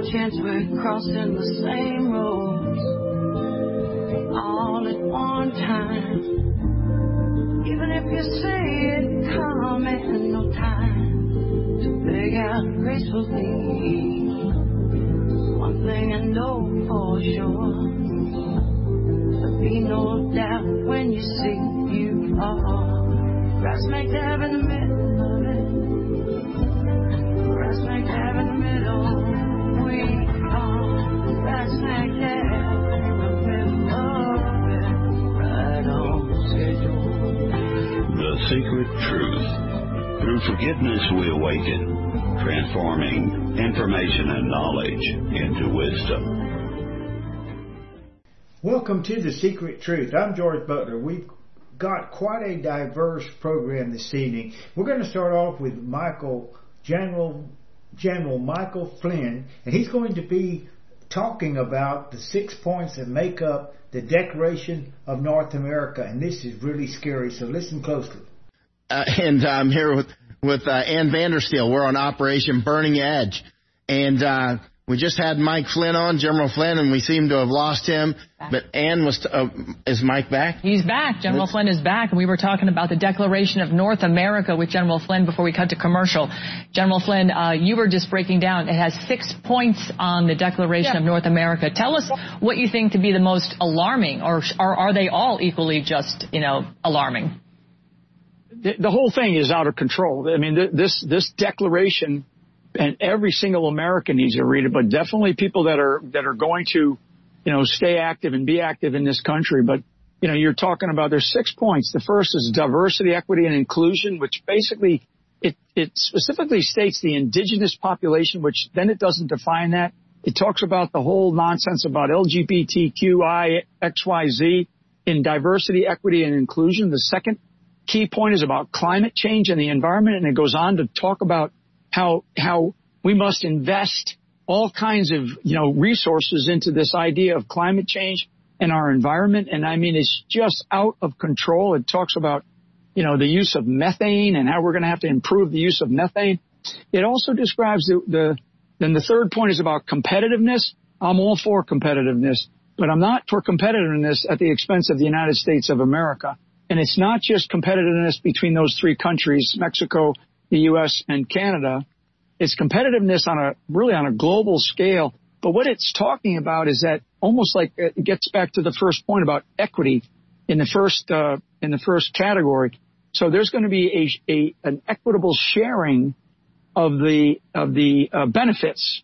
chance we're crossing the same road all at one time. Even if you say it come in no time to beg out gracefully. One thing I know for sure, there'll be no doubt when you see you are right smack dab in the middle of it. Right smack dab in the middle. We are right smack dab in the middle of it. Right on schedule. The Secret Truth. Through forgiveness we awaken, transforming information and knowledge into wisdom. Welcome to The Secret Truth. I'm George Butler. We've got quite a diverse program this evening. We're going to start off with General Michael Flynn, and he's going to be talking about the 6 points that make up the Declaration of North America, and this is really scary, so listen closely. And I'm here with Ann Vandersteel. We're on Operation Burning Edge. And we just had Mike Flynn on, General Flynn, and we seem to have lost him. But Ann is Mike back? He's back. General Flynn is back. And we were talking about the Declaration of North America with General Flynn before we cut to commercial. General Flynn, you were just breaking down. It has 6 points on the Declaration of North America. Tell us what you think to be the most alarming, or are they all equally just, alarming? The whole thing is out of control. I mean, this declaration, and every single American needs to read it, but definitely people that are going to, stay active and be active in this country. But, you're talking about there's 6 points. The first is diversity, equity, and inclusion, which basically it specifically states the indigenous population, which then it doesn't define that. It talks about the whole nonsense about LGBTQI, XYZ in diversity, equity, and inclusion. The second key point is about climate change and the environment, and it goes on to talk about how we must invest all kinds of, resources into this idea of climate change and our environment. And I mean, it's just out of control. It talks about, the use of methane and how we're going to have to improve the use of methane. It also describes then the third point is about competitiveness. I'm all for competitiveness, but I'm not for competitiveness at the expense of the United States of America. And it's not just competitiveness between those three countries, Mexico, the U.S., and Canada. It's competitiveness on a global scale. But what it's talking about is that almost like it gets back to the first point about equity in the first category. So there's going to be an equitable sharing of the benefits,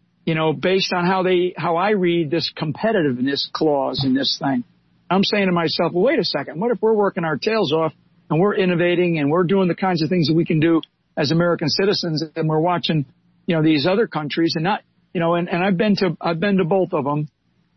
based on how I read this competitiveness clause in this thing. I'm saying to myself, well, wait a second. What if we're working our tails off and we're innovating and we're doing the kinds of things that we can do as American citizens, and we're watching, these other countries and not, and I've been to both of them,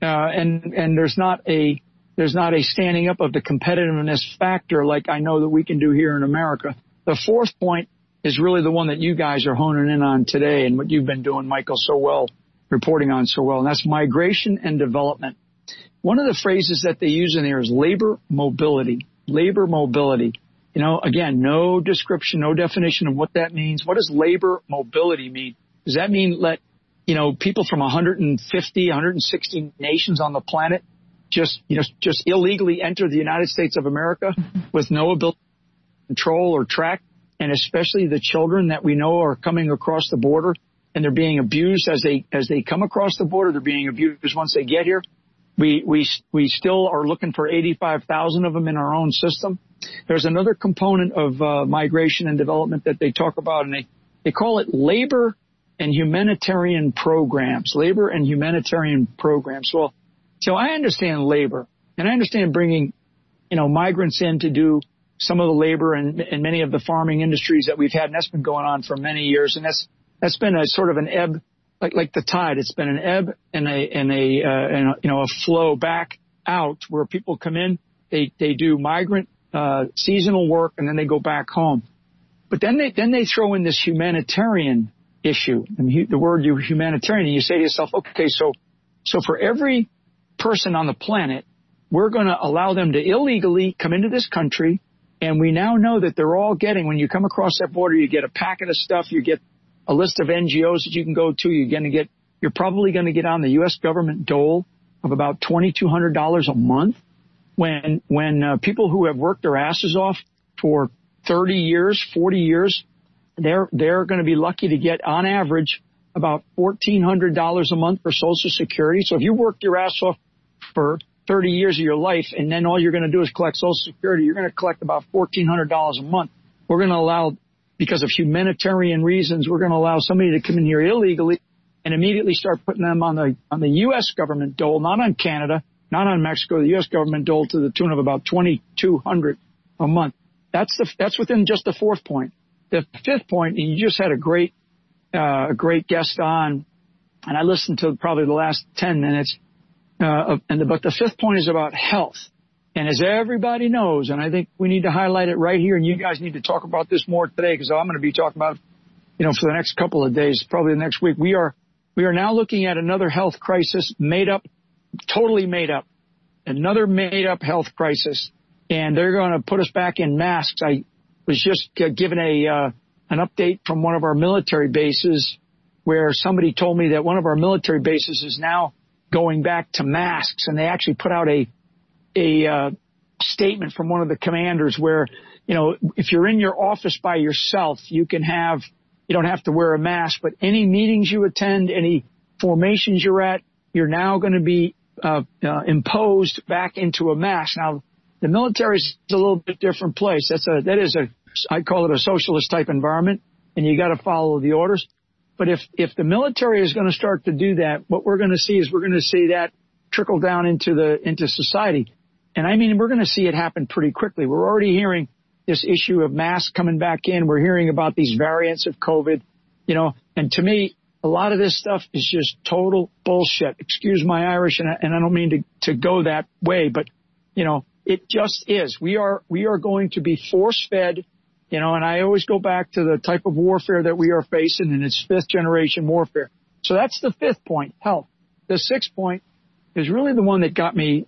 and there's not a standing up of the competitiveness factor like I know that we can do here in America. The fourth point is really the one that you guys are honing in on today, and what you've been doing, Michael, so well, reporting on so well, and that's migration and development. One of the phrases that they use in there is labor mobility. Labor mobility. Again, no description, no definition of what that means. What does labor mobility mean? Does that mean let, people from 150, 160 nations on the planet just illegally enter the United States of America with no ability to control or track? And especially the children that we know are coming across the border, and they're being abused as they come across the border. They're being abused once they get here. We still are looking for 85,000 of them in our own system. There's another component of migration and development that they talk about, and they call it labor and humanitarian programs. Labor and humanitarian programs. Well, so I understand labor, and I understand bringing, migrants in to do some of the labor and many of the farming industries that we've had, and that's been going on for many years, and that's been a sort of an ebb. Like the tide, it's been an ebb and a flow back out where people come in, they do migrant seasonal work, and then they go back home. But then they throw in this humanitarian issue, and the word humanitarian, and you say to yourself, okay, so for every person on the planet, we're going to allow them to illegally come into this country, and we now know that they're all getting, when you come across that border, you get a packet of stuff, you get a list of NGOs that you can go to. You're you're probably going to get on the U.S. government dole of about $2,200 a month when people who have worked their asses off for 30 years, 40 years, they're going to be lucky to get on average about $1,400 a month for Social Security. So if you worked your ass off for 30 years of your life and then all you're going to do is collect Social Security, you're going to collect about $1,400 a month. We're going to allow, because of humanitarian reasons, we're going to allow somebody to come in here illegally and immediately start putting them on the U.S. government dole, not on Canada, not on Mexico, the U.S. government dole to the tune of about $2,200 a month. That's within just the fourth point. The fifth point, and you just had a great guest on, and I listened to probably the last 10 minutes. But the fifth point is about health. And as everybody knows, and I think we need to highlight it right here, and you guys need to talk about this more today, because I'm going to be talking about, for the next couple of days, probably the next week. We are now looking at another health crisis, totally made up, another made up health crisis. And they're going to put us back in masks. I was just given an update from one of our military bases where somebody told me that one of our military bases is now going back to masks. And they actually put out a statement from one of the commanders where, if you're in your office by yourself, you don't have to wear a mask, but any meetings you attend, any formations you're at, you're now going to be imposed back into a mask. Now, the military is a little bit different place. I call it a socialist type environment, and you got to follow the orders. But if the military is going to start to do that, what we're going to see that trickle down into society. And I mean, we're going to see it happen pretty quickly. We're already hearing this issue of masks coming back in. We're hearing about these variants of COVID, and to me, a lot of this stuff is just total bullshit. Excuse my Irish, and I don't mean to go that way, but, it just is. We are going to be force-fed, and I always go back to the type of warfare that we are facing, and it's fifth-generation warfare. So that's the fifth point, health. The sixth point is really the one that got me,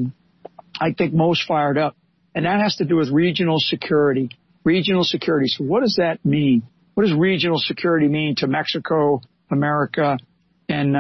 I think, most fired up, and that has to do with regional security. Regional security. So what does that mean? What does regional security mean to Mexico, America, and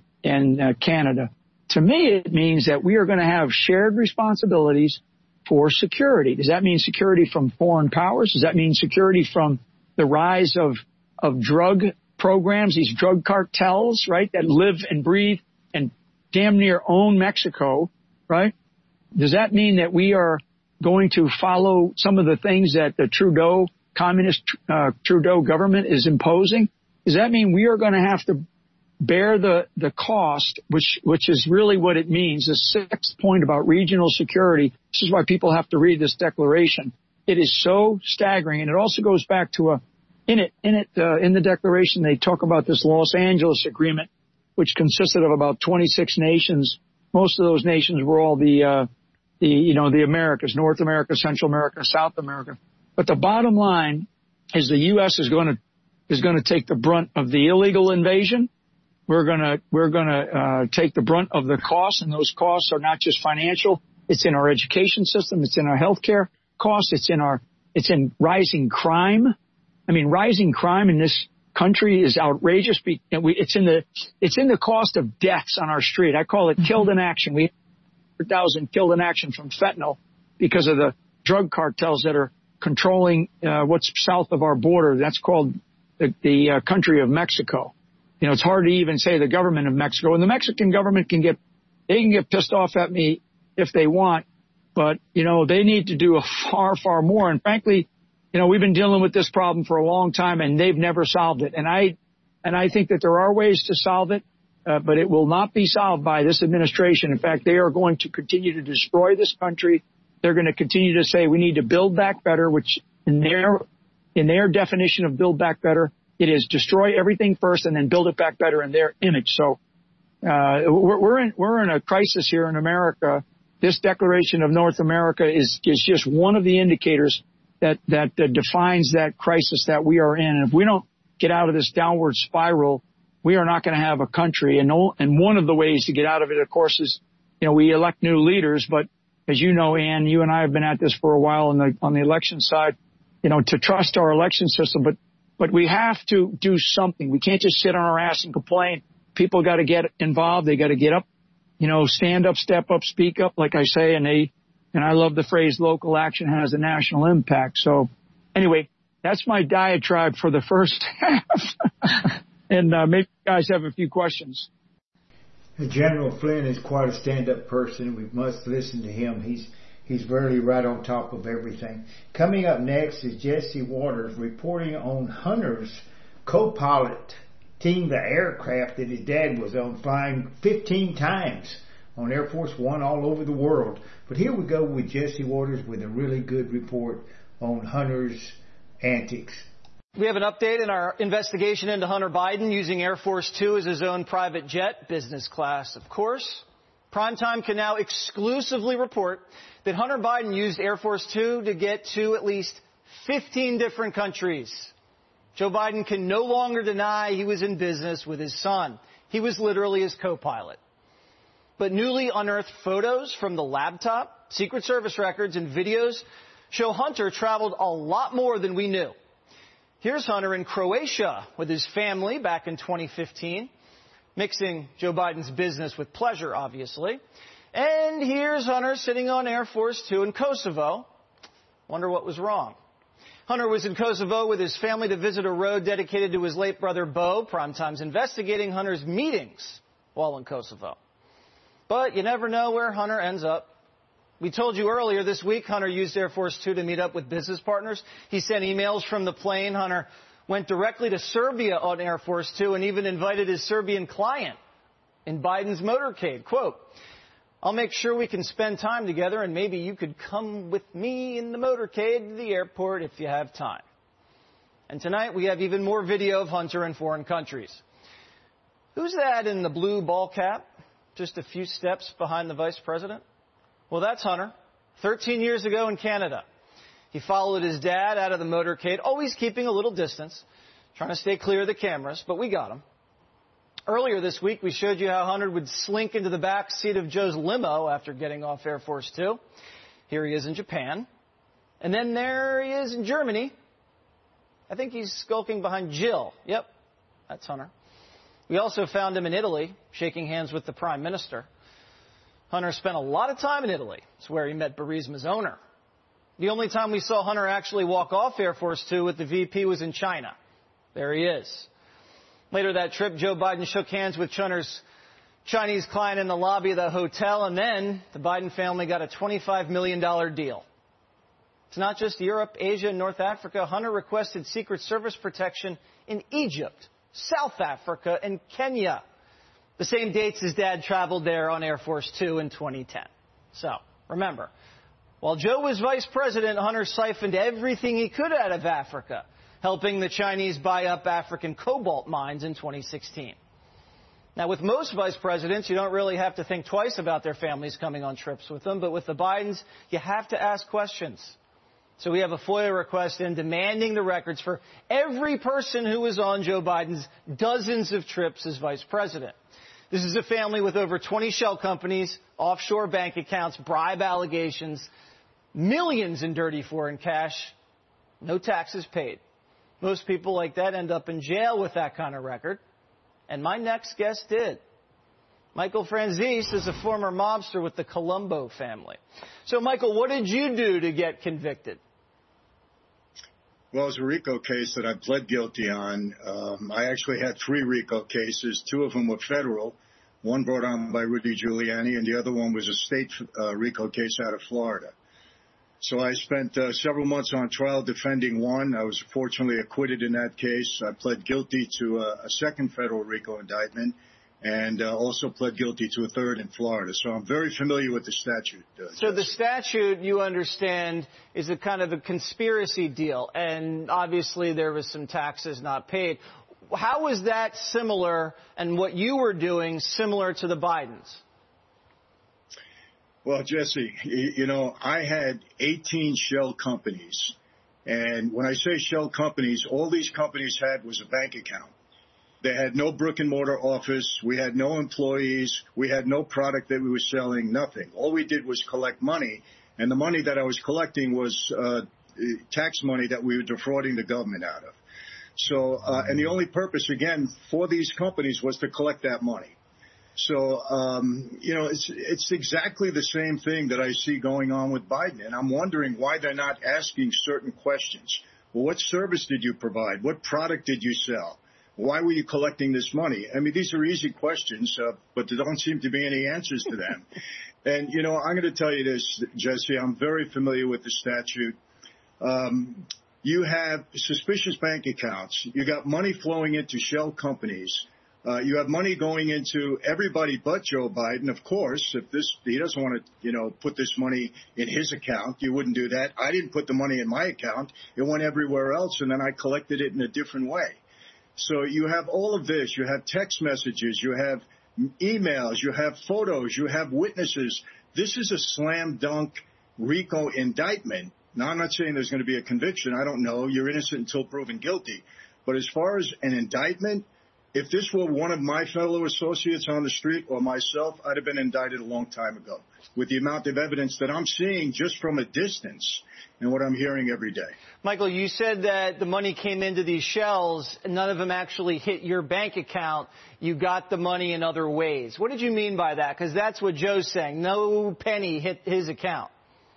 Canada? To me, it means that we are going to have shared responsibilities for security. Does that mean security from foreign powers? Does that mean security from the rise of drug programs, these drug cartels, right, that live and breathe and damn near own Mexico, right? Does that mean that we are going to follow some of the things that the communist Trudeau government is imposing? Does that mean we are going to have to bear the cost, which is really what it means? The sixth point about regional security. This is why people have to read this declaration. It is so staggering, and it also goes back to in the declaration they talk about this Los Angeles Agreement, which consisted of about 26 nations. Most of those nations were all the Americas, North America, Central America, South America. But the bottom line is the U.S. is going to take the brunt of the illegal invasion. We're going to take the brunt of the costs, and those costs are not just financial. It's in our education system. It's in our healthcare costs. It's in rising crime. I mean, rising crime in this country is outrageous. It's in the cost of deaths on our street. I call it killed in action. We have 100,000 killed in action from fentanyl because of the drug cartels that are controlling what's south of our border. That's called the country of Mexico. It's hard to even say the government of Mexico. And the Mexican government can get pissed off at me if they want, but, they need to do a far, far more. And frankly, we've been dealing with this problem for a long time, and they've never solved it. And I think that there are ways to solve it, but it will not be solved by this administration. In fact, they are going to continue to destroy this country. They're going to continue to say we need to build back better, which in their definition of build back better, it is destroy everything first and then build it back better in their image. So we're in a crisis here in America. This Declaration of North America is just one of the indicators that defines that crisis that we are in. And if we don't get out of this downward spiral, we are not going to have a country. And one of the ways to get out of it, of course, is we elect new leaders. But as you know, Ann, you and I have been at this for a while on the election side. To trust our election system, but we have to do something. We can't just sit on our ass and complain people got to get involved. They got to get up, stand up, step up, speak up, like I say, and I love the phrase local action has a national impact. So anyway, that's my diatribe for the first half. And maybe you guys have a few questions. General Flynn is quite a stand-up person. We must listen to him. He's really right on top of everything. Coming up next is Jesse Waters reporting on Hunter's co-pilot team, the aircraft that his dad was on, flying 15 times on Air Force One all over the world. But here we go with Jesse Waters with a really good report on Hunter's antics. We have an update in our investigation into Hunter Biden using Air Force Two as his own private jet, business class, of course. Primetime can now exclusively report that Hunter Biden used Air Force Two to get to at least 15 different countries. Joe Biden can no longer deny he was in business with his son. He was literally his co-pilot. But newly unearthed photos from the laptop, Secret Service records, and videos show Hunter traveled a lot more than we knew. Here's Hunter in Croatia with his family back in 2015, mixing Joe Biden's business with pleasure, obviously. And here's Hunter sitting on Air Force Two in Kosovo. Wonder what was wrong. Hunter was in Kosovo with his family to visit a road dedicated to his late brother, Bo. Primetime's investigating Hunter's meetings while in Kosovo. But you never know where Hunter ends up. We told you earlier this week Hunter used Air Force Two to meet up with business partners. He sent emails from the plane. Hunter went directly to Serbia on Air Force Two and even invited his Serbian client in Biden's motorcade. Quote, "I'll make sure we can spend time together and maybe you could come with me in the motorcade to the airport if you have time." And tonight we have even more video of Hunter in foreign countries. Who's that in the blue ball cap, just a few steps behind the vice president? Well, that's Hunter, 13 years ago in Canada. He followed his dad out of the motorcade, always keeping a little distance, trying to stay clear of the cameras, but we got him. Earlier this week, we showed you how Hunter would slink into the back seat of Joe's limo after getting off Air Force Two. Here he is in Japan. And then there he is in Germany. I think he's skulking behind Jill. Yep, that's Hunter. We also found him in Italy, shaking hands with the Prime Minister. Hunter spent a lot of time in Italy. It's where he met Burisma's owner. The only time we saw Hunter actually walk off Air Force Two with the VP was in China. There he is. Later that trip, Joe Biden shook hands with Hunter's Chinese client in the lobby of the hotel, and then the Biden family got a $25 million deal. It's not just Europe, Asia, and North Africa. Hunter requested Secret Service protection in Egypt, South Africa, and Kenya. The same dates his dad traveled there on Air Force Two in 2010. So, remember, while Joe was vice president, Hunter siphoned everything he could out of Africa, helping the Chinese buy up African cobalt mines in 2016. Now, with most vice presidents, you don't really have to think twice about their families coming on trips with them, but with the Bidens, you have to ask questions. So we have a FOIA request in demanding the records for every person who was on Joe Biden's dozens of trips as vice president. This is a family with over 20 shell companies, offshore bank accounts, bribe allegations, millions in dirty foreign cash, no taxes paid. Most people like that end up in jail with that kind of record. And my next guest did. Michael Franzese is a former mobster with the Colombo family. So, Michael, what did you do to get convicted? Well, it was a RICO case that I pled guilty on. I actually had 3 RICO cases. 2 of them were federal. One brought on by Rudy Giuliani, and the other one was a state RICO case out of Florida. So I spent several months on trial defending one. I was fortunately acquitted in that case. I pled guilty to a second federal RICO indictment and also pled guilty to a third in Florida. So I'm very familiar with the statute. So the statute, you understand, is a kind of a conspiracy deal, and obviously there was some taxes not paid. How was that similar, and what you were doing similar to the Bidens? Well, Jesse, you know, I had 18 shell companies. And when I say shell companies, all these companies had was a bank account. They had no brick and mortar office. We had no employees. We had no product that we were selling, nothing. All we did was collect money. And the money that I was collecting was tax money that we were defrauding the government out of. So, and the only purpose, again, for these companies was to collect that money. So, it's exactly the same thing that I see going on with Biden. And I'm wondering why they're not asking certain questions. Well, what service did you provide? What product did you sell? Why were you collecting this money? I mean, these are easy questions, but there don't seem to be any answers to them. And, I'm going to tell you this, Jesse. I'm very familiar with the statute. You have suspicious bank accounts. You got money flowing into shell companies. You have money going into everybody but Joe Biden. Of course, if he doesn't want to, put this money in his account, you wouldn't do that. I didn't put the money in my account. It went everywhere else, and then I collected it in a different way. So you have all of this. You have text messages. You have emails. You have photos. You have witnesses. This is a slam dunk RICO indictment. Now, I'm not saying there's going to be a conviction. I don't know. You're innocent until proven guilty. But as far as an indictment, if this were one of my fellow associates on the street or myself, I'd have been indicted a long time ago with the amount of evidence that I'm seeing just from a distance and what I'm hearing every day. Michael, you said that the money came into these shells and none of them actually hit your bank account. You got the money in other ways. What did you mean by that? Because that's what Joe's saying. No penny hit his account.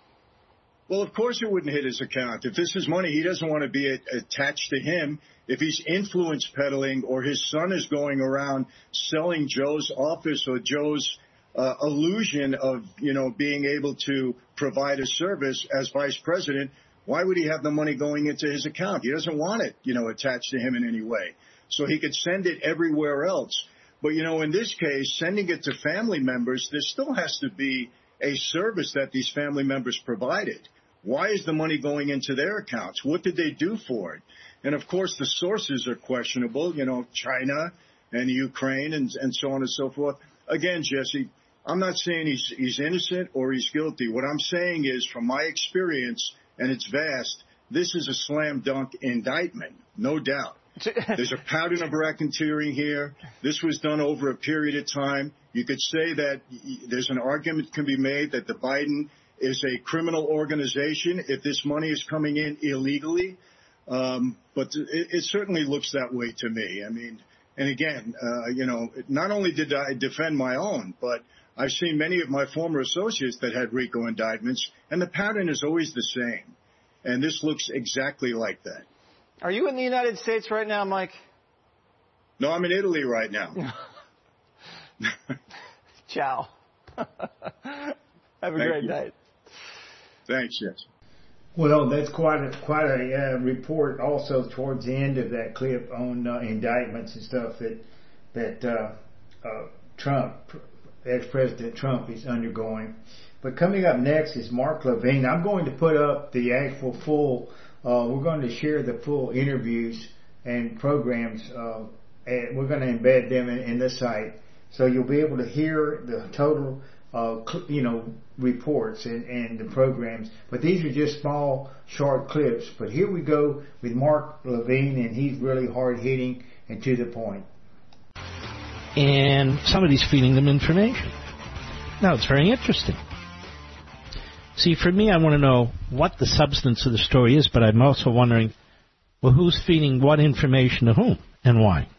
Well, of course it wouldn't hit his account. If this is money, he doesn't want to be attached to him. If he's influence peddling or his son is going around selling Joe's office or Joe's illusion of, being able to provide a service as vice president, why would he have the money going into his account? He doesn't want it, attached to him in any way. So he could send it everywhere else. But, in this case, sending it to family members, there still has to be a service that these family members provided. Why is the money going into their accounts? What did they do for it? And, of course, the sources are questionable, China and Ukraine and so on and so forth. Again, Jesse, I'm not saying he's innocent or he's guilty. What I'm saying is, from my experience, and it's vast, this is a slam dunk indictment, no doubt. There's a pattern of racketeering here. This was done over a period of time. You could say that there's an argument can be made that the Biden is a criminal organization if this money is coming in illegally. But it certainly looks that way to me. I mean, and again, not only did I defend my own, but I've seen many of my former associates that had RICO indictments, and the pattern is always the same. And this looks exactly like that. Are you in the United States right now, Mike? No, I'm in Italy right now. Ciao. Have a great night. Thanks, yes. Well, that's quite a report also towards the end of that clip on indictments and stuff that Trump, ex-President Trump, is undergoing. But coming up next is Mark Levine. I'm going to put up the actual full, we're going to share the full interviews and programs, and we're going to embed them in the site. So you'll be able to hear the total, reports and the programs. But these are just small, short clips. But here we go with Mark Levine, and he's really hard-hitting and to the point. And somebody's feeding them information. Now, it's very interesting. See, for me, I want to know what the substance of the story is, but I'm also wondering, well, who's feeding what information to whom and why?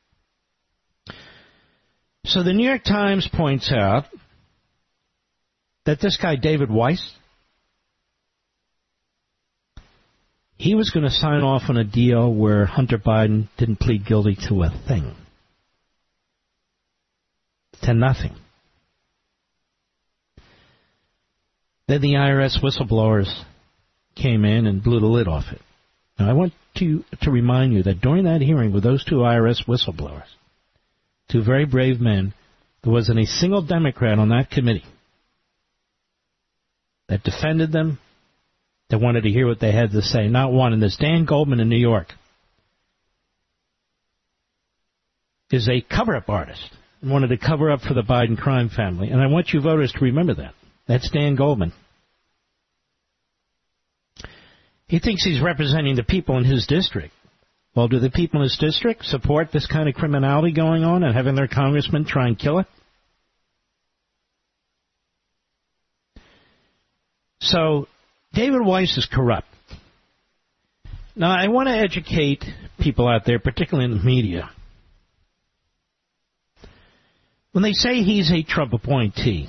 So the New York Times points out that this guy, David Weiss, he was going to sign off on a deal where Hunter Biden didn't plead guilty to a thing. To nothing. Then the IRS whistleblowers came in and blew the lid off it. Now, I want to remind you that during that hearing with those two IRS whistleblowers, two very brave men, there wasn't a single Democrat on that committee that defended them, that wanted to hear what they had to say. Not one. And this Dan Goldman in New York is a cover-up artist and wanted to cover up for the Biden crime family. And I want you voters to remember that. That's Dan Goldman. He thinks he's representing the people in his district. Well, do the people in his district support this kind of criminality going on and having their congressman try and kill it? So, David Weiss is corrupt. Now, I want to educate people out there, particularly in the media, when they say he's a Trump appointee,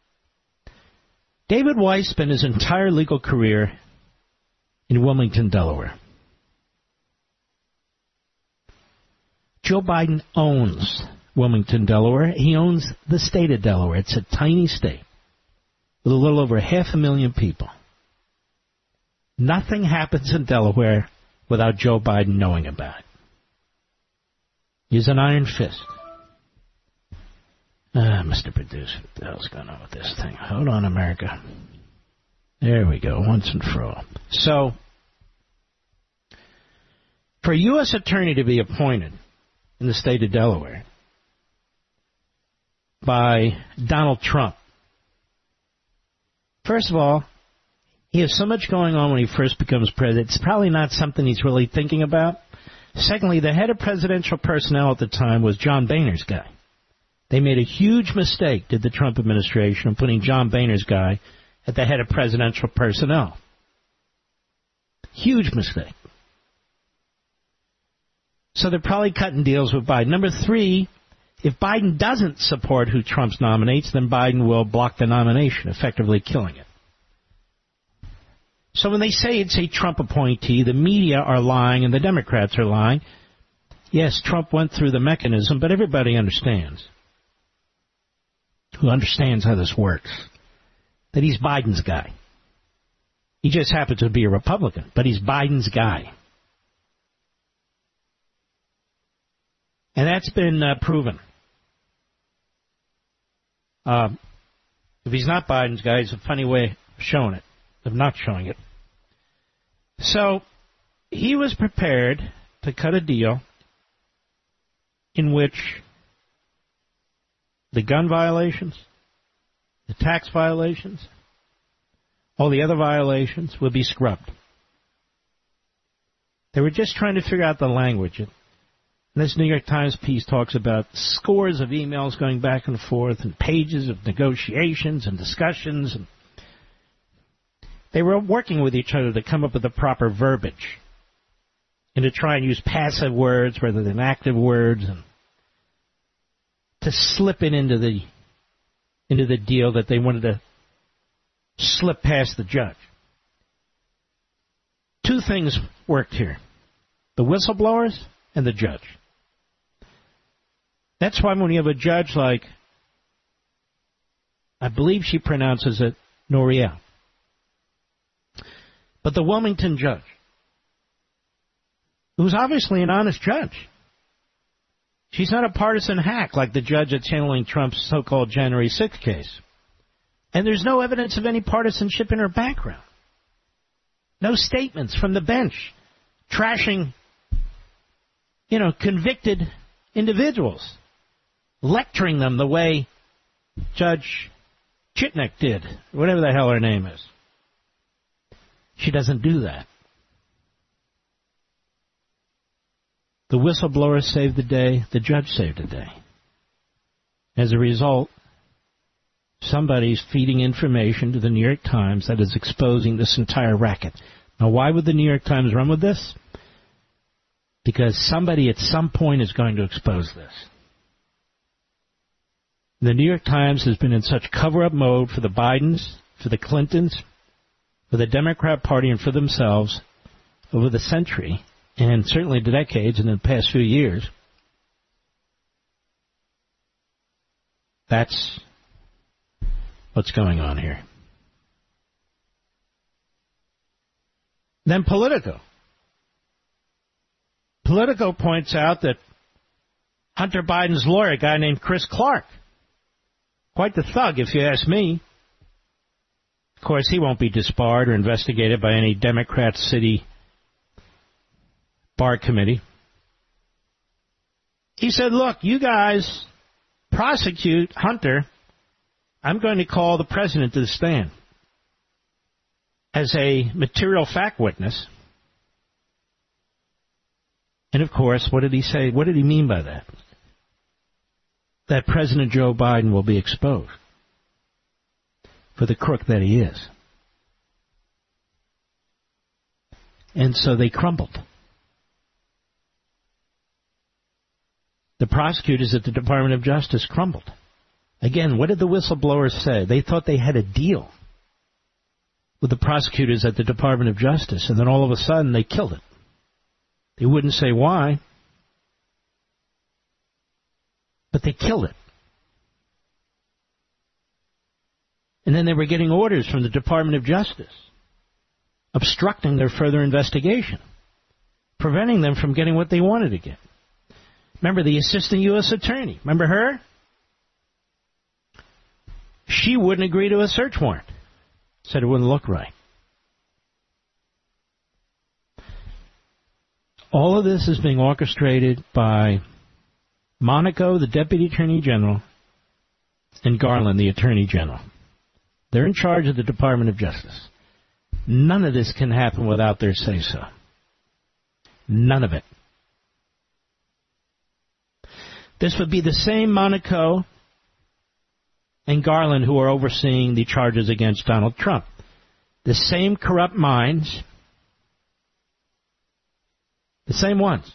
David Weiss spent his entire legal career in Wilmington, Delaware. Joe Biden owns Wilmington, Delaware. He owns the state of Delaware. It's a tiny state with a little over 500,000 people. Nothing happens in Delaware without Joe Biden knowing about it. He's an iron fist. Mr. Producer, what the hell's going on with this thing? Hold on, America. There we go, once and for all. So, for a U.S. attorney to be appointed in the state of Delaware by Donald Trump, first of all, he has so much going on when he first becomes president, it's probably not something he's really thinking about. Secondly, the head of presidential personnel at the time was John Boehner's guy. They made a huge mistake, did the Trump administration, of putting John Boehner's guy at the head of presidential personnel. Huge mistake. So they're probably cutting deals with Biden. Number three, if Biden doesn't support who Trump nominates, then Biden will block the nomination, effectively killing it. So when they say it's a Trump appointee, the media are lying and the Democrats are lying. Yes, Trump went through the mechanism, but everybody understands. Who understands how this works, that he's Biden's guy. He just happens to be a Republican, but he's Biden's guy. And that's been proven. If he's not Biden's guy, it's a funny way of showing it, of not showing it. So he was prepared to cut a deal in which the gun violations, the tax violations, all the other violations would be scrubbed. They were just trying to figure out the language. And this New York Times piece talks about scores of emails going back and forth and pages of negotiations and discussions. And they were working with each other to come up with the proper verbiage and to try and use passive words rather than active words, and to slip it into the deal that they wanted to slip past the judge. Two things worked here: the whistleblowers and the judge. That's why when you have a judge like, I believe she pronounces it Nouriel, but the Wilmington judge, who's obviously an honest judge. She's not a partisan hack like the judge that's handling Trump's so-called January 6th case. And there's no evidence of any partisanship in her background. No statements from the bench trashing, convicted individuals, lecturing them the way Judge Chitnick did, whatever the hell her name is. She doesn't do that. The whistleblower saved the day. The judge saved the day. As a result, somebody's feeding information to the New York Times that is exposing this entire racket. Now, why would the New York Times run with this? Because somebody at some point is going to expose this. The New York Times has been in such cover-up mode for the Bidens, for the Clintons, for the Democrat Party, and for themselves over the century, and certainly the decades and in the past few years. That's what's going on here. Then Politico. Politico points out that Hunter Biden's lawyer, a guy named Chris Clark, quite the thug if you ask me. Of course, he won't be disbarred or investigated by any Democrat city bar committee. He said, look, you guys prosecute Hunter. I'm going to call the president to the stand as a material fact witness. And, of course, what did he say? What did he mean by that? That President Joe Biden will be exposed for the crook that he is. And so they crumbled. The prosecutors at the Department of Justice crumbled. Again, what did the whistleblowers say? They thought they had a deal with the prosecutors at the Department of Justice, and then all of a sudden they killed it. They wouldn't say why, but they killed it. And then they were getting orders from the Department of Justice, obstructing their further investigation, preventing them from getting what they wanted to get. Remember the assistant U.S. attorney? Remember her? She wouldn't agree to a search warrant. Said it wouldn't look right. All of this is being orchestrated by Monaco, the Deputy Attorney General, and Garland, the Attorney General. They're in charge of the Department of Justice. None of this can happen without their say-so. None of it. This would be the same Monaco and Garland who are overseeing the charges against Donald Trump. The same corrupt minds, the same ones,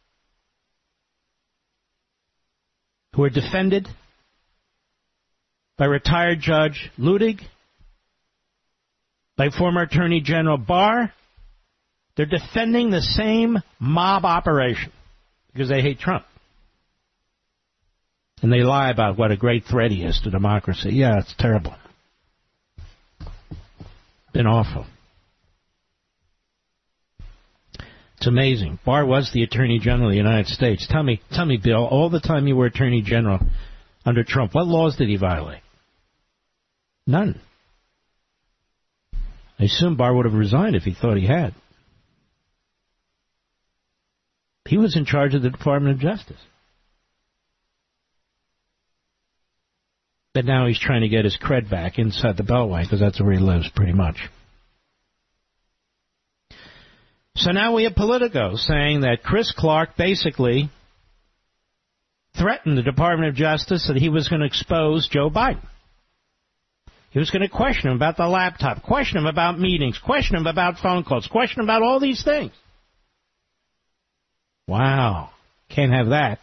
who are defended by retired Judge Luttig, by former Attorney General Barr. They're defending the same mob operation because they hate Trump. And they lie about what a great threat he is to democracy. Yeah, it's terrible. Been awful. It's amazing. Barr was the Attorney General of the United States. Tell me, Bill, all the time you were Attorney General under Trump, what laws did he violate? None. I assume Barr would have resigned if he thought he had. He was in charge of the Department of Justice. But now he's trying to get his cred back inside the Beltway because that's where he lives pretty much. So now we have Politico saying that Chris Clark basically threatened the Department of Justice that he was going to expose Joe Biden. He was going to question him about the laptop, question him about meetings, question him about phone calls, question him about all these things. Wow. Can't have that.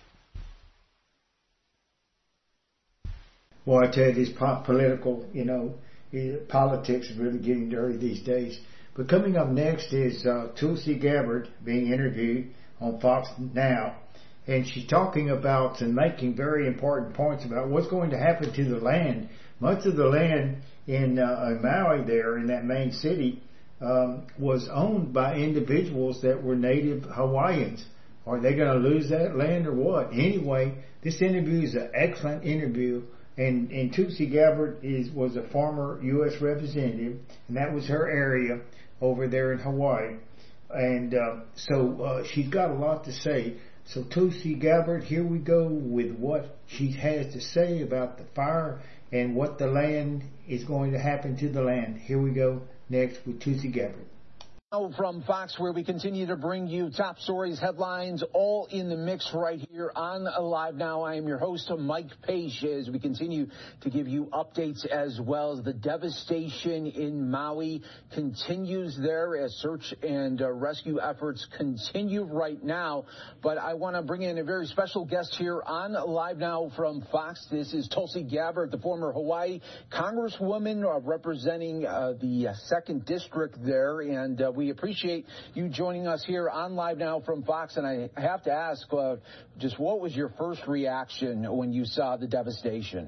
Well, I tell you, this political, politics is really getting dirty these days. But coming up next is Tulsi Gabbard being interviewed on Fox Now. And she's talking about and making very important points about what's going to happen to the land. Much of the land in Maui there, in that main city, was owned by individuals that were native Hawaiians. Are they going to lose that land or what? Anyway, this interview is an excellent interview. And Tulsi Gabbard was a former U.S. representative, and that was her area over there in Hawaii. And so she's got a lot to say. So Tulsi Gabbard, here we go with what she has to say about the fire and what the land is going to happen to the land. Here we go next with Tulsi Gabbard. From Fox, where we continue to bring you top stories, headlines, all in the mix right here on Live Now. I am your host, Mike Page, as we continue to give you updates as well as the devastation in Maui continues there as search and rescue efforts continue right now. But I want to bring in a very special guest here on Live Now from Fox. This is Tulsi Gabbard, the former Hawaii Congresswoman representing the 2nd District there, and we appreciate you joining us here on Live Now from Fox. And I have to ask, just what was your first reaction when you saw the devastation?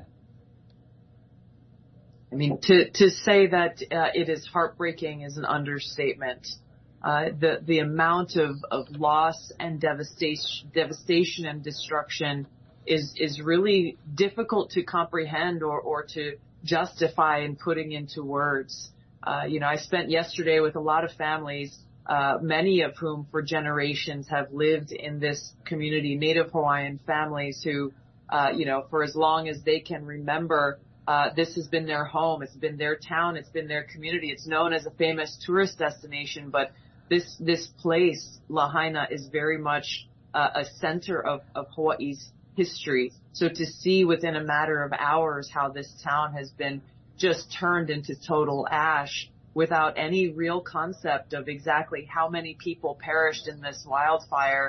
I mean, to say that it is heartbreaking is an understatement. The amount of loss and devastation and destruction is really difficult to comprehend or to justify in putting into words. I spent yesterday with a lot of families, many of whom for generations have lived in this community, Native Hawaiian families who, for as long as they can remember, this has been their home. It's been their town. It's been their community. It's known as a famous tourist destination, but this place, Lahaina, is very much a center of Hawaii's history. So to see within a matter of hours how this town has been just turned into total ash without any real concept of exactly how many people perished in this wildfire,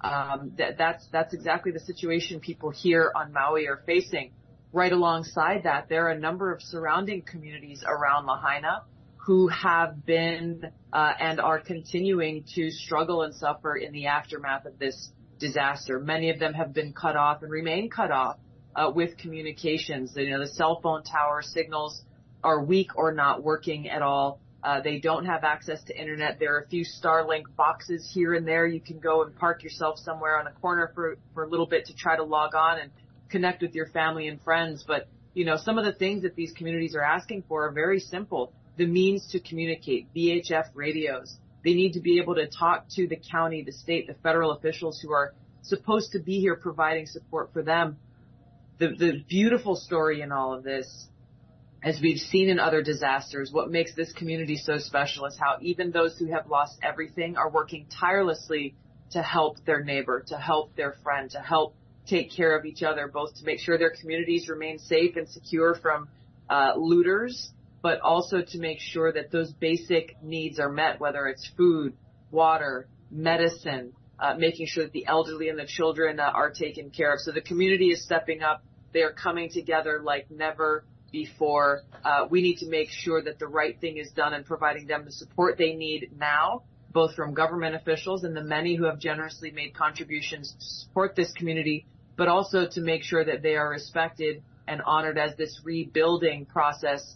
That's exactly the situation people here on Maui are facing. Right alongside that, there are a number of surrounding communities around Lahaina who have been and are continuing to struggle and suffer in the aftermath of this disaster. Many of them have been cut off and remain cut off with communications. The cell phone tower signals are weak or not working at all. They don't have access to internet. There are a few Starlink boxes here and there. You can go and park yourself somewhere on a corner for a little bit to try to log on and connect with your family and friends. But, some of the things that these communities are asking for are very simple. The means to communicate, VHF radios. They need to be able to talk to the county, the state, the federal officials who are supposed to be here providing support for them. The beautiful story in all of this, as we've seen in other disasters, what makes this community so special is how even those who have lost everything are working tirelessly to help their neighbor, to help their friend, to help take care of each other, both to make sure their communities remain safe and secure from looters, but also to make sure that those basic needs are met, whether it's food, water, medicine, making sure that the elderly and the children are taken care of. So the community is stepping up. They are coming together like never before. We need to make sure that the right thing is done and providing them the support they need now, both from government officials and the many who have generously made contributions to support this community, but also to make sure that they are respected and honored as this rebuilding process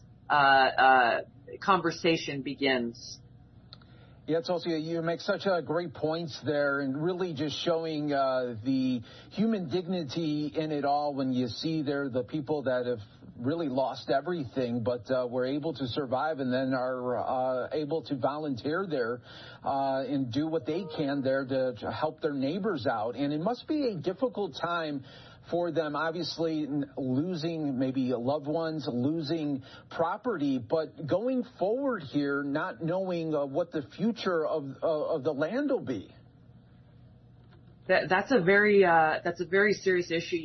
conversation begins. Yeah, Tulsi, you make such great points there, and really just showing the human dignity in it all when you see there the people that have really lost everything, but were able to survive and then are able to volunteer there and do what they can there to help their neighbors out. And it must be a difficult time for them, obviously losing maybe loved ones, losing property, but going forward here, not knowing what the future of the land will be. That's a very serious issue.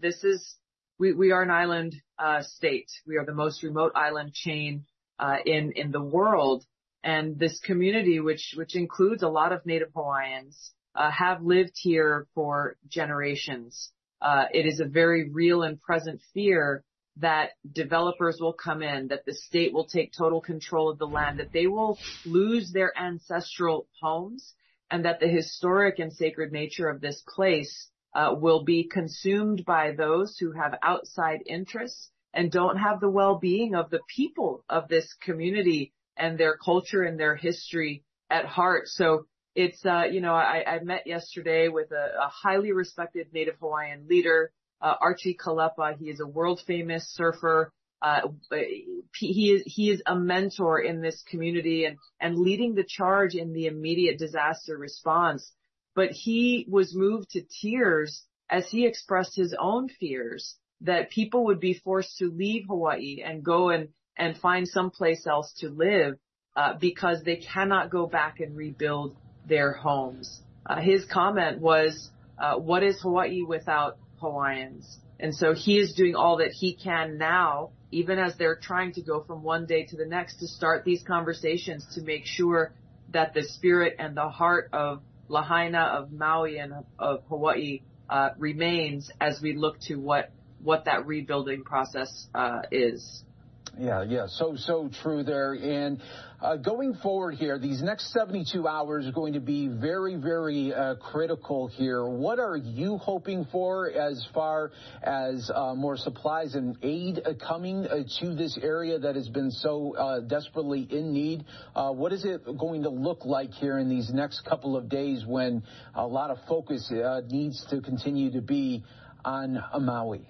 We are an island state. We are the most remote island chain in the world, and this community, which includes a lot of Native Hawaiians, have lived here for generations. It is a very real and present fear that developers will come in, that the state will take total control of the land, that they will lose their ancestral homes, and that the historic and sacred nature of this place will be consumed by those who have outside interests and don't have the well-being of the people of this community and their culture and their history at heart. So it's, I met yesterday with a highly respected Native Hawaiian leader, Archie Kalepa. He is a world famous surfer. He is a mentor in this community and leading the charge in the immediate disaster response. But he was moved to tears as he expressed his own fears that people would be forced to leave Hawaii and go and find someplace else to live because they cannot go back and rebuild their homes. His comment was, what is Hawaii without Hawaiians? And so he is doing all that he can now, even as they're trying to go from one day to the next, to start these conversations to make sure that the spirit and the heart of Lahaina, of Maui, and of Hawaii remains as we look to what that rebuilding process is. Yeah, so true there. And going forward here, these next 72 hours are going to be very, very critical here. What are you hoping for as far as more supplies and aid coming to this area that has been so desperately in need? What is it going to look like here in these next couple of days when a lot of focus needs to continue to be on Maui?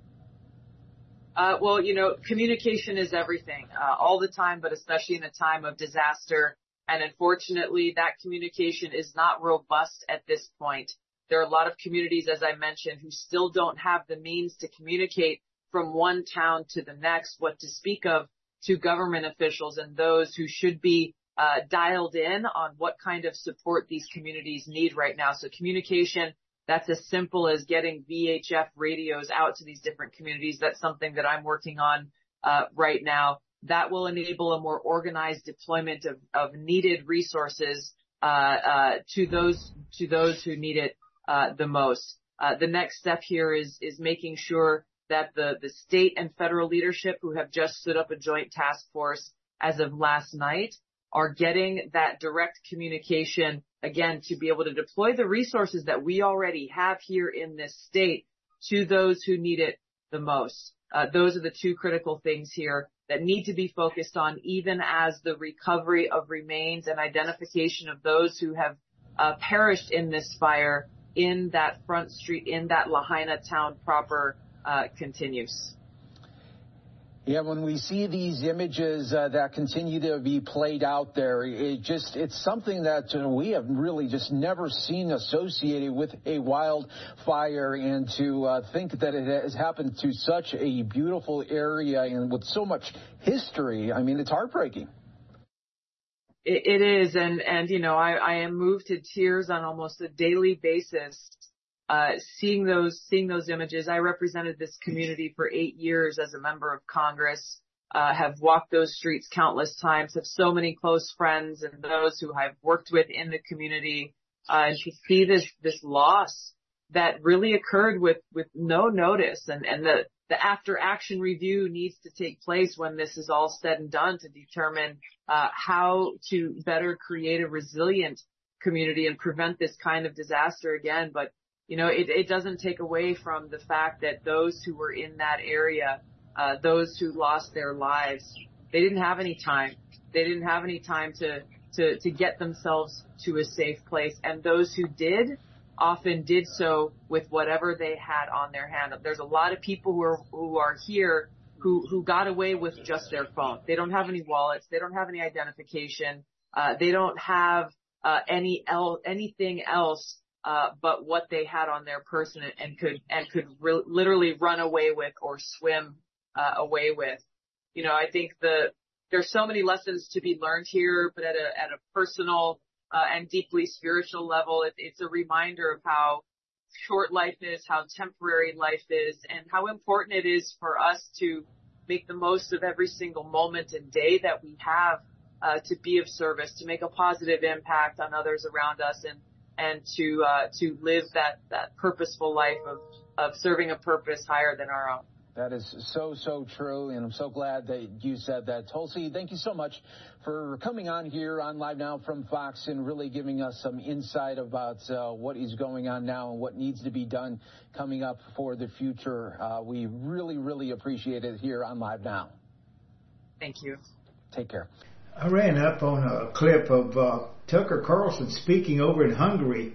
Well, communication is everything, all the time, but especially in a time of disaster. And unfortunately, that communication is not robust at this point. There are a lot of communities, as I mentioned, who still don't have the means to communicate from one town to the next, what to speak of to government officials and those who should be dialed in on what kind of support these communities need right now. So communication, that's as simple as getting VHF radios out to these different communities. That's something that I'm working on right now. That will enable a more organized deployment of needed resources to those who need it the most. The next step here is making sure that the state and federal leadership who have just stood up a joint task force as of last night are getting that direct communication, again, to be able to deploy the resources that we already have here in this state to those who need it the most. Those are the two critical things here that need to be focused on, even as the recovery of remains and identification of those who have perished in this fire in that Front Street, in that Lahaina town proper, continues. Yeah, when we see these images that continue to be played out there, it's something that we have really just never seen associated with a wildfire, and to think that it has happened to such a beautiful area and with so much history, I mean, it's heartbreaking. It is, and you know, I am moved to tears on almost a daily basis. Seeing those images. I represented this community for 8 years as a member of Congress, have walked those streets countless times, have so many close friends and those who I've worked with in the community, and to see this loss that really occurred with no notice, and the after action review needs to take place when this is all said and done to determine how to better create a resilient community and prevent this kind of disaster again. But you know, it doesn't take away from the fact that those who were in that area, those who lost their lives, they didn't have any time. They didn't have any time to get themselves to a safe place. And those who did often did so with whatever they had on their hand. There's a lot of people who are here who got away with just their phone. They don't have any wallets. They don't have any identification. They don't have anything else but what they had on their person and could literally run away with or swim away with. You know, I think there's so many lessons to be learned here, but at a personal and deeply spiritual level, it's a reminder of how short life is, how temporary life is, and how important it is for us to make the most of every single moment and day that we have to be of service, to make a positive impact on others around us, and to live that purposeful life of serving a purpose higher than our own. That is so true, and I'm so glad that you said that. Tulsi, thank you so much for coming on here on Live Now from Fox and really giving us some insight about what is going on now and what needs to be done coming up for the future. We really appreciate it here on Live Now. Thank you. Take care. I ran up on a clip of Tucker Carlson speaking over in Hungary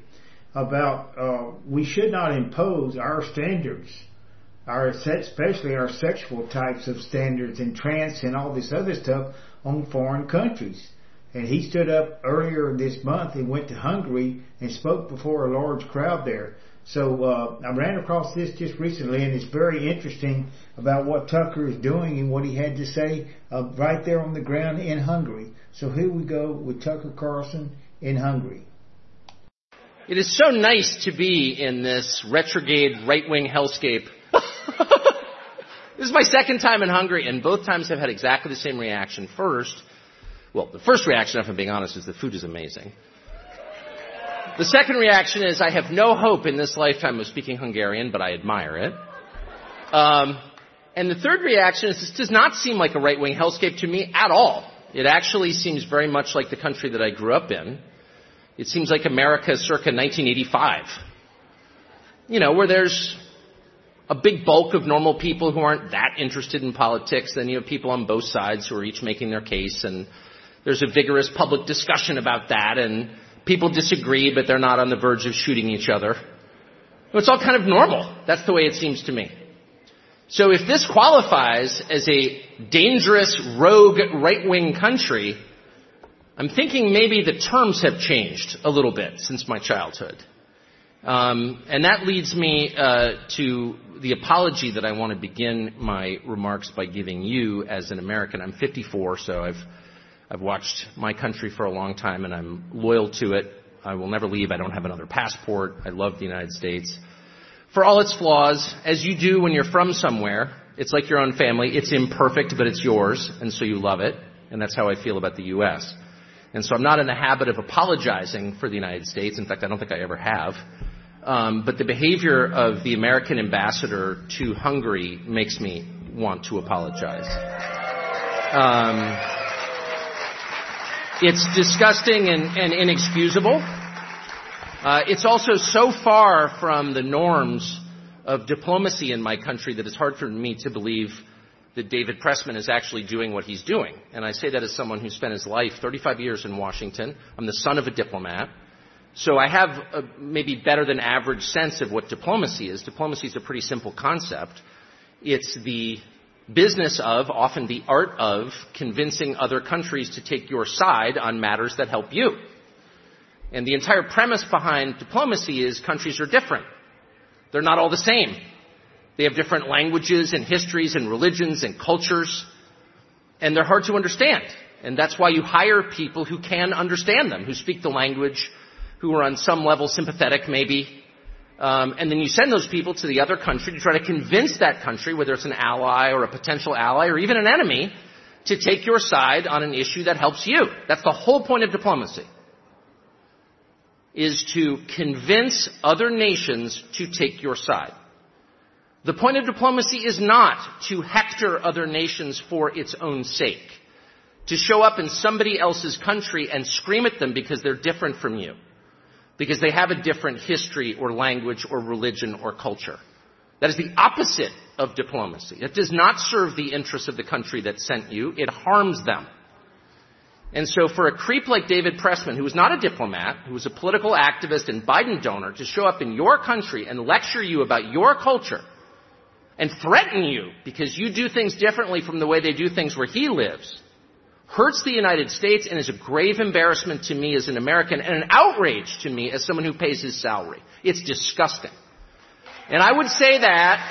about we should not impose our standards, especially our sexual types of standards and trans and all this other stuff on foreign countries. And he stood up earlier this month and went to Hungary and spoke before a large crowd there. So I ran across this just recently, and it's very interesting about what Tucker is doing and what he had to say right there on the ground in Hungary. So here we go with Tucker Carlson in Hungary. It is so nice to be in this retrograde right-wing hellscape. This is my second time in Hungary, and both times I've had exactly the same reaction. The first reaction, if I'm being honest, is the food is amazing. The second reaction is I have no hope in this lifetime of speaking Hungarian, but I admire it. And the third reaction is this does not seem like a right-wing hellscape to me at all. It actually seems very much like the country that I grew up in. It seems like America circa 1985. You know, where there's a big bulk of normal people who aren't that interested in politics. Then you have people on both sides who are each making their case, and there's a vigorous public discussion about that, and people disagree, but they're not on the verge of shooting each other. It's all kind of normal. That's the way it seems to me. So if this qualifies as a dangerous, rogue, right-wing country, I'm thinking maybe the terms have changed a little bit since my childhood. And that leads me to the apology that I want to begin my remarks by giving you as an American. I'm 54, so I've watched my country for a long time, and I'm loyal to it. I will never leave. I don't have another passport. I love the United States. For all its flaws, as you do when you're from somewhere, it's like your own family. It's imperfect, but it's yours, and so you love it. And that's how I feel about the U.S. And so I'm not in the habit of apologizing for the United States. In fact, I don't think I ever have. But the behavior of the American ambassador to Hungary makes me want to apologize. It's disgusting and inexcusable. It's also so far from the norms of diplomacy in my country that it's hard for me to believe that David Pressman is actually doing what he's doing. And I say that as someone who spent his life, 35 years in Washington. I'm the son of a diplomat. So I have a maybe better than average sense of what diplomacy is. Diplomacy is a pretty simple concept. It's the business of, often the art of, convincing other countries to take your side on matters that help you. And the entire premise behind diplomacy is countries are different. They're not all the same. They have different languages and histories and religions and cultures, and they're hard to understand. And that's why you hire people who can understand them, who speak the language, who are on some level sympathetic maybe, and then you send those people to the other country to try to convince that country, whether it's an ally or a potential ally or even an enemy, to take your side on an issue that helps you. That's the whole point of diplomacy, is to convince other nations to take your side. The point of diplomacy is not to hector other nations for its own sake, to show up in somebody else's country and scream at them because they're different from you, because they have a different history or language or religion or culture. That is the opposite of diplomacy. It does not serve the interests of the country that sent you. It harms them. And so for a creep like David Pressman, who was not a diplomat, who was a political activist and Biden donor, to show up in your country and lecture you about your culture and threaten you because you do things differently from the way they do things where he lives, hurts the United States and is a grave embarrassment to me as an American and an outrage to me as someone who pays his salary. It's disgusting. And I would say that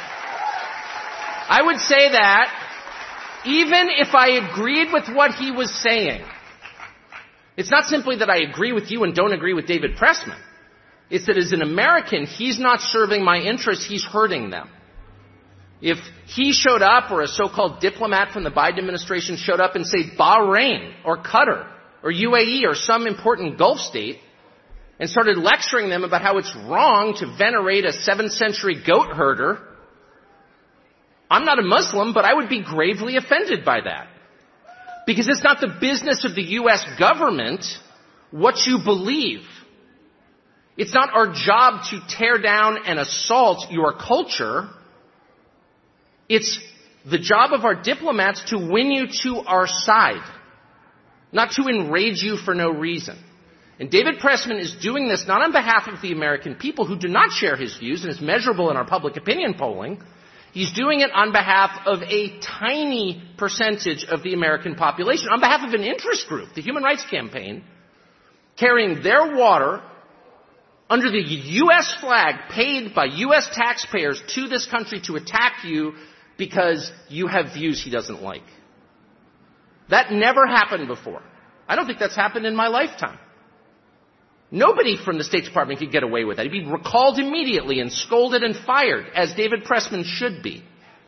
even if I agreed with what he was saying, it's not simply that I agree with you and don't agree with David Pressman. It's that as an American, he's not serving my interests, he's hurting them. If he showed up, or a so-called diplomat from the Biden administration showed up and say Bahrain or Qatar or UAE or some important Gulf state and started lecturing them about how it's wrong to venerate a 7th century goat herder, I'm not a Muslim, but I would be gravely offended by that. Because it's not the business of the U.S. government what you believe. It's not our job to tear down and assault your culture. It's the job of our diplomats to win you to our side, not to enrage you for no reason. And David Pressman is doing this not on behalf of the American people who do not share his views, and it's measurable in our public opinion polling. He's doing it on behalf of a tiny percentage of the American population, on behalf of an interest group, the Human Rights Campaign, carrying their water under the U.S. flag paid by U.S. taxpayers to this country to attack you because you have views he doesn't like. That never happened before. I don't think that's happened in my lifetime. Nobody from the State Department could get away with that. He'd be recalled immediately and scolded and fired, as David Pressman should be.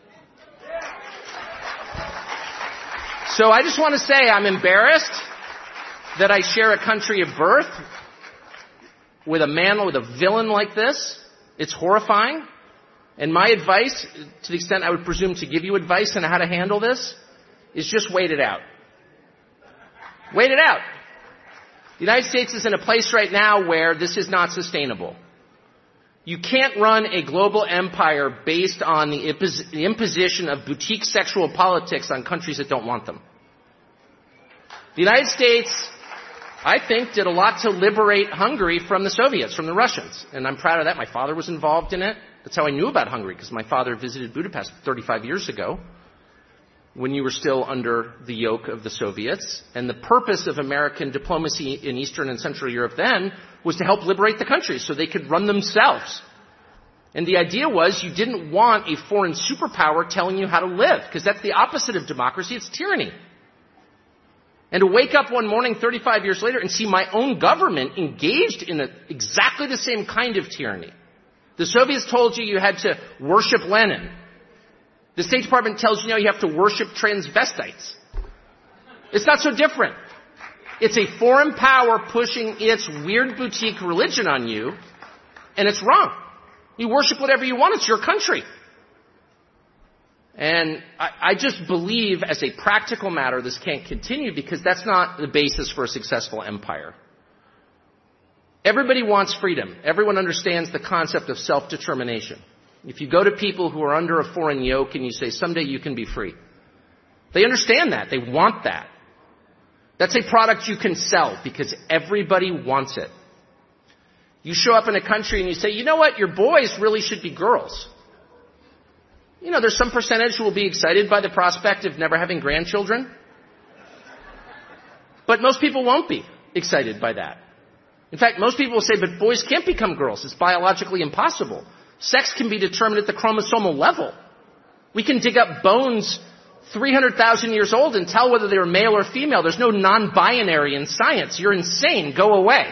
So I just want to say I'm embarrassed that I share a country of birth with a man, with a villain like this. It's horrifying. And my advice, to the extent I would presume to give you advice on how to handle this, is just wait it out. Wait it out. The United States is in a place right now where this is not sustainable. You can't run a global empire based on the imposition of boutique sexual politics on countries that don't want them. The United States, I think, did a lot to liberate Hungary from the Soviets, from the Russians. And I'm proud of that. My father was involved in it. That's how I knew about Hungary, because my father visited Budapest 35 years ago, when you were still under the yoke of the Soviets. And the purpose of American diplomacy in Eastern and Central Europe then was to help liberate the countries so they could run themselves. And the idea was you didn't want a foreign superpower telling you how to live, because that's the opposite of democracy. It's tyranny. And to wake up one morning 35 years later and see my own government engaged in exactly the same kind of tyranny. The Soviets told you had to worship Lenin. The State Department tells you now you have to worship transvestites. It's not so different. It's a foreign power pushing its weird boutique religion on you And it's wrong. You worship whatever you want. It's your country. And I just believe as a practical matter this can't continue because that's not the basis for a successful empire. Everybody wants freedom. Everyone understands the concept of self-determination. If you go to people who are under a foreign yoke and you say, someday you can be free, they understand that. They want that. That's a product you can sell because everybody wants it. You show up in a country and you say, you know what, your boys really should be girls. You know, there's some percentage who will be excited by the prospect of never having grandchildren. But most people won't be excited by that. In fact, most people will say, but boys can't become girls. It's biologically impossible. Sex can be determined at the chromosomal level. We can dig up bones 300,000 years old and tell whether they were male or female. There's no non-binary in science. You're insane. Go away.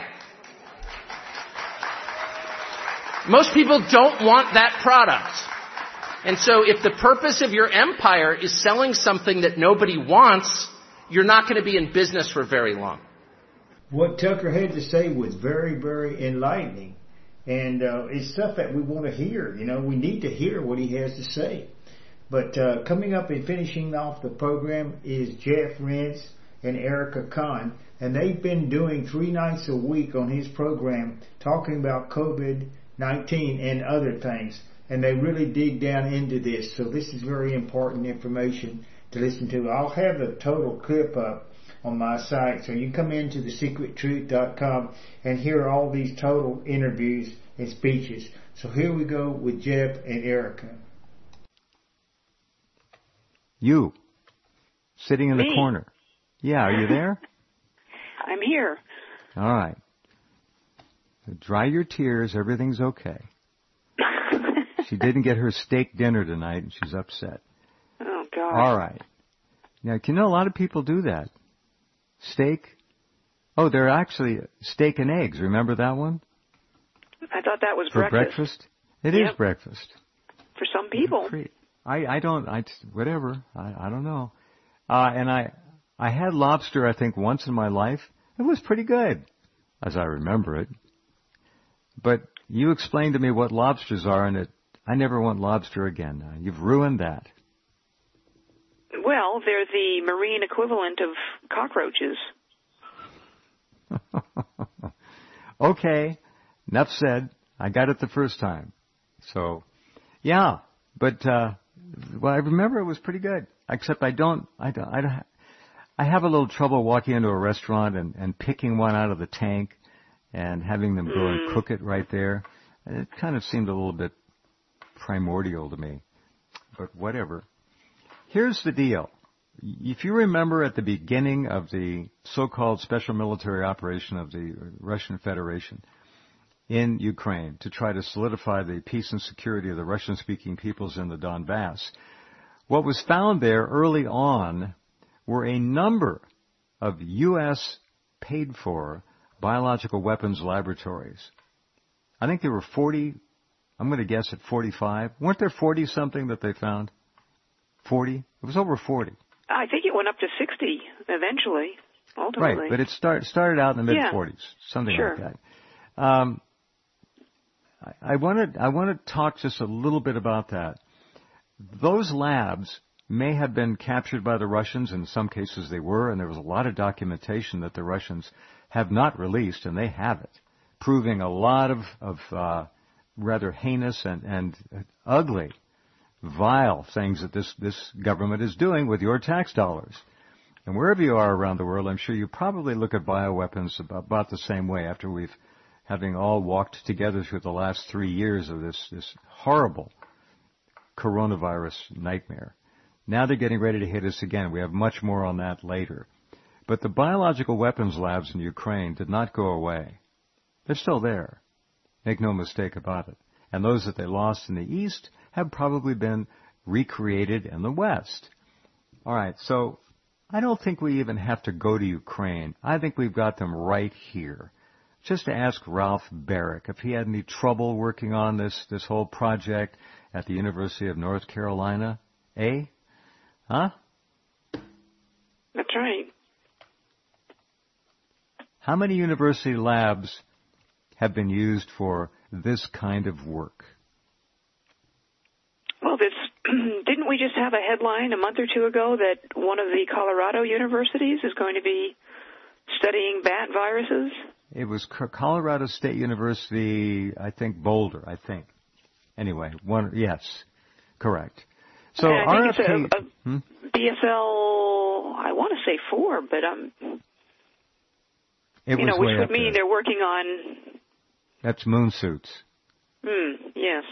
Most people don't want that product. And so if the purpose of your empire is selling something that nobody wants, you're not going to be in business for very long. What Tucker had to say was very, very enlightening. And it's stuff that we want to hear. You know, we need to hear what he has to say. But coming up and finishing off the program is Jeff Rense and Erica Kahn. And they've been doing 3 nights a week on his program talking about COVID-19 and other things. And they really dig down into this. So this is very important information to listen to. I'll have the total clip up on my site. So you can come into thesecrettruth.com and hear all these total interviews and speeches. So here we go with Jeff and Erica. You, sitting in the corner. Yeah, are you there? I'm here. All right. Dry your tears. Everything's okay. She didn't get her steak dinner tonight, and she's upset. Oh, gosh. All right. Now, you know, a lot of people do that. Steak. Oh, they're actually steak and eggs. Remember that one? I thought that was for breakfast. It is breakfast. For some people. I don't know. And I had lobster, I think, once in my life. It was pretty good, as I remember it. But you explained to me what lobsters are, and I never want lobster again. You've ruined that. Well, they're the marine equivalent of cockroaches. Okay, enough said. I got it the first time. So, yeah, but well, I remember it was pretty good. Except I have a little trouble walking into a restaurant and picking one out of the tank and having them go and cook it right there. It kind of seemed a little bit primordial to me, but whatever. Here's the deal. If you remember at the beginning of the so-called special military operation of the Russian Federation in Ukraine to try to solidify the peace and security of the Russian-speaking peoples in the Donbass, what was found there early on were a number of U.S. paid-for biological weapons laboratories. I think there were 40, I'm going to guess at 45. Weren't there 40-something that they found? 40? It was over 40. I think it went up to 60 eventually, ultimately. Right, but it started out in the mid-40s, something like that. I want to talk just a little bit about that. Those labs may have been captured by the Russians. In some cases they were, and there was a lot of documentation that the Russians have not released, and they have it, proving a lot of rather heinous and ugly, vile things that this government is doing with your tax dollars. And wherever you are around the world, I'm sure you probably look at bioweapons about the same way after having all walked together through the last 3 years of this horrible coronavirus nightmare. Now they're getting ready to hit us again. We have much more on that later. But the biological weapons labs in Ukraine did not go away. They're still there. Make no mistake about it. And those that they lost in the East have probably been recreated in the West. All right, so I don't think we even have to go to Ukraine. I think we've got them right here. Just to ask Ralph Barrick if he had any trouble working on this whole project at the University of North Carolina. Eh? Huh? That's right. How many university labs have been used for this kind of work? Well, didn't we just have a headline a month or two ago that one of the Colorado universities is going to be studying bat viruses? It was Colorado State University, I think Boulder, I think. Anyway, yes, correct. So I think it's a BSL, I want to say 4, but which would mean they're working on. That's moon suits. Yes.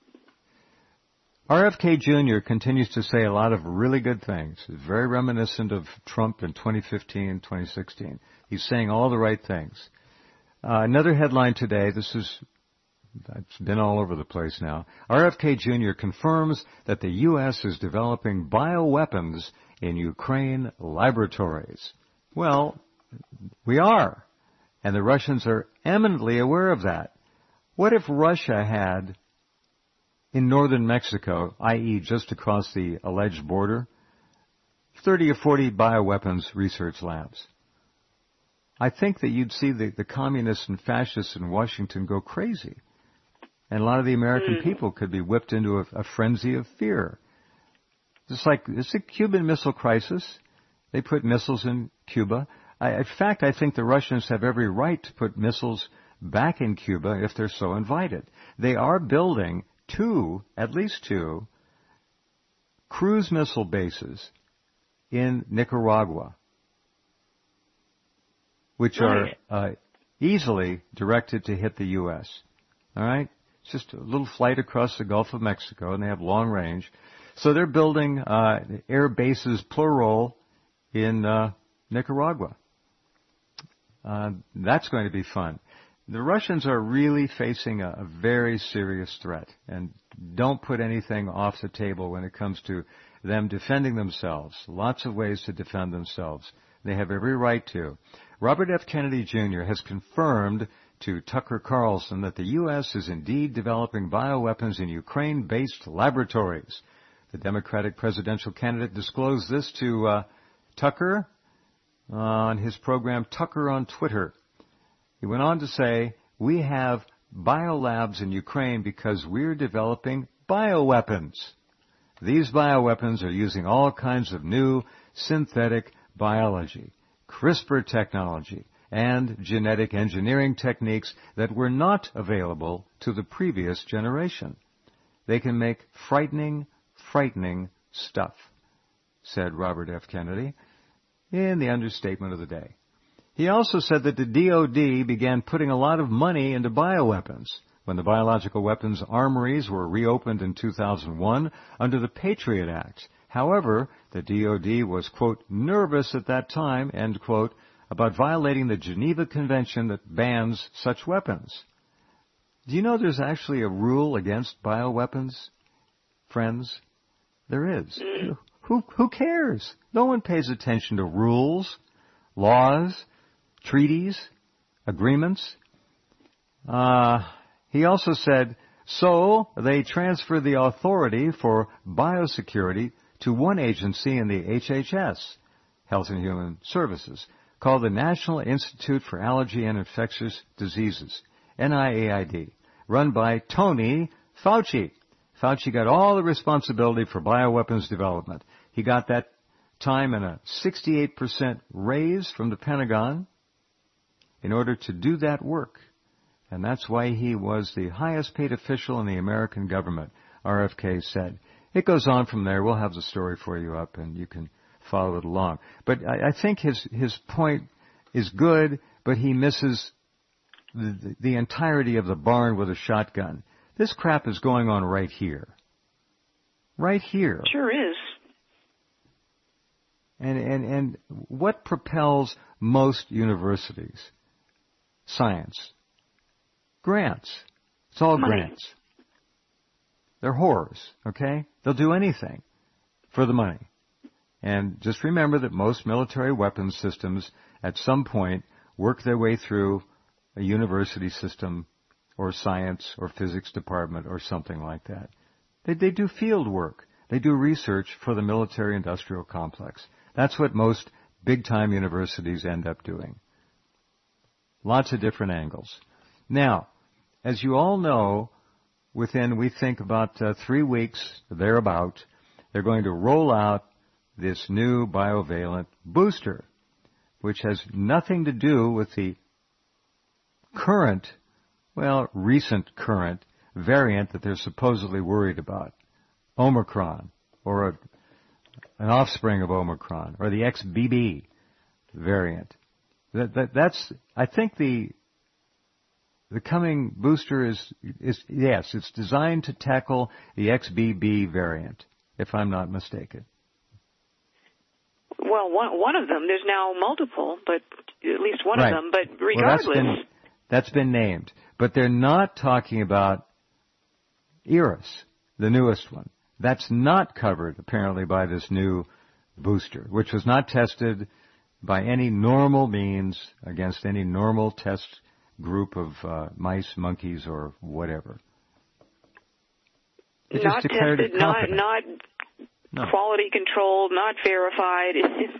RFK Jr. continues to say a lot of really good things. It's very reminiscent of Trump in 2015, 2016. He's saying all the right things. Another headline today, it's been all over the place now. RFK Jr. confirms that the U.S. is developing bioweapons in Ukraine laboratories. Well, we are. And the Russians are eminently aware of that. What if Russia had, in northern Mexico, i.e. just across the alleged border, 30 or 40 bioweapons research labs? I think that you'd see the communists and fascists in Washington go crazy. And a lot of the American people could be whipped into a frenzy of fear. It's a Cuban Missile Crisis. They put missiles in Cuba. In fact, I think the Russians have every right to put missiles back in Cuba if they're so invited. They are building at least two, cruise missile bases in Nicaragua, which are easily directed to hit the U.S. All right? It's just a little flight across the Gulf of Mexico, and they have long range. So they're building air bases, plural, in Nicaragua. That's going to be fun. The Russians are really facing a very serious threat, and don't put anything off the table when it comes to them defending themselves. Lots of ways to defend themselves. They have every right to. Robert F. Kennedy Jr. has confirmed to Tucker Carlson that the U.S. is indeed developing bioweapons in Ukraine-based laboratories. The Democratic presidential candidate disclosed this to Tucker on his program Tucker on Twitter. He went on to say, we have biolabs in Ukraine because we're developing bioweapons. These bioweapons are using all kinds of new synthetic biology, CRISPR technology, and genetic engineering techniques that were not available to the previous generation. They can make frightening stuff, said Robert F. Kennedy in the understatement of the day. He also said that the DoD began putting a lot of money into bioweapons when the biological weapons armories were reopened in 2001 under the Patriot Act. However, the DoD was, quote, nervous at that time, end quote, about violating the Geneva Convention that bans such weapons. Do you know there's actually a rule against bioweapons, friends? There is. Who cares? No one pays attention to rules, laws, treaties, agreements. He also said, so they transfer the authority for biosecurity to one agency in the HHS, Health and Human Services, called the National Institute for Allergy and Infectious Diseases, NIAID, run by Tony Fauci. Fauci got all the responsibility for bioweapons development. He got that time in a 68% raise from the Pentagon in order to do that work. And that's why he was the highest paid official in the American government, RFK said. It goes on from there. We'll have the story for you up and you can follow it along. But I think his point is good, but he misses the entirety of the barn with a shotgun. This crap is going on right here. Right here. Sure is. And what propels most universities? Science. Grants. It's all money. Grants. They're whores, okay? They'll do anything for the money. And just remember that most military weapons systems at some point work their way through a university system or science or physics department or something like that. They do field work. They do research for the military-industrial complex. That's what most big-time universities end up doing. Lots of different angles. Now, as you all know, within, we think, about 3 weeks, thereabout, they're going to roll out this new bivalent booster, which has nothing to do with the recent current variant that they're supposedly worried about, Omicron, or an offspring of Omicron, or the XBB variant. That's, I think the coming booster is yes, it's designed to tackle the XBB variant, if I'm not mistaken. Well, one of them. There's now multiple, but at least one of them. But regardless, that's been named. But they're not talking about Eris, the newest one. That's not covered apparently by this new booster, which was not tested by any normal means against any normal test group of mice, monkeys, or whatever. It not tested, not quality controlled, not verified.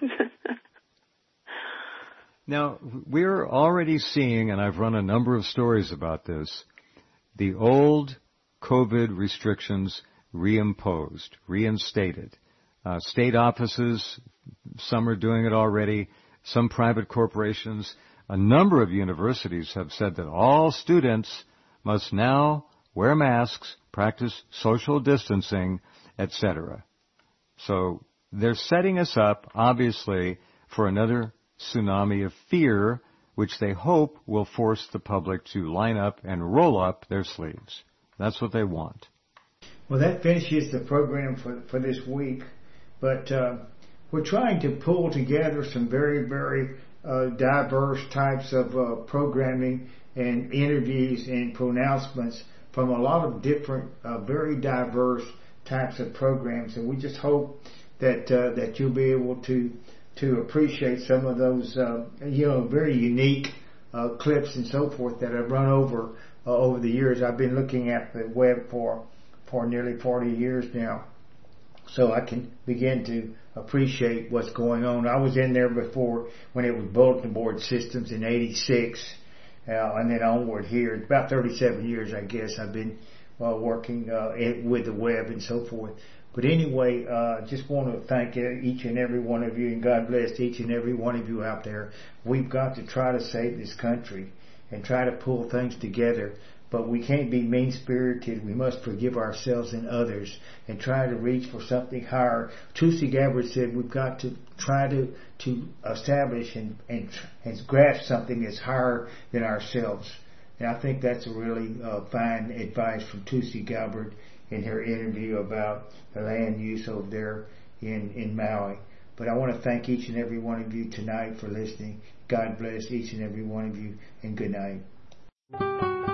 Now, we're already seeing, and I've run a number of stories about this, the old COVID restrictions reimposed, reinstated. State offices, some are doing it already, some private corporations. A number of universities have said that all students must now wear masks, practice social distancing, etc. So they're setting us up, obviously, for another tsunami of fear, which they hope will force the public to line up and roll up their sleeves. That's what they want. Well, that finishes the program for this week. But we're trying to pull together some very, very diverse types of programming and interviews and pronouncements from a lot of different, very diverse types of programs. And we just hope that you'll be able to appreciate some of those, very unique clips and so forth that I've run over the years. I've been looking at the web for nearly 40 years now, so I can begin to appreciate what's going on. I was in there before when it was bulletin board systems in '86, and then onward here. It's about 37 years, I guess, I've been working with the web and so forth. But anyway, just want to thank each and every one of you, and God bless each and every one of you out there. We've got to try to save this country and try to pull things together. But we can't be mean-spirited. We must forgive ourselves and others and try to reach for something higher. Tulsi Gabbard said we've got to try to establish and grasp something that's higher than ourselves. And I think that's a really fine advice from Tulsi Gabbard in her interview about the land use over there in Maui. But I want to thank each and every one of you tonight for listening. God bless each and every one of you, and good night.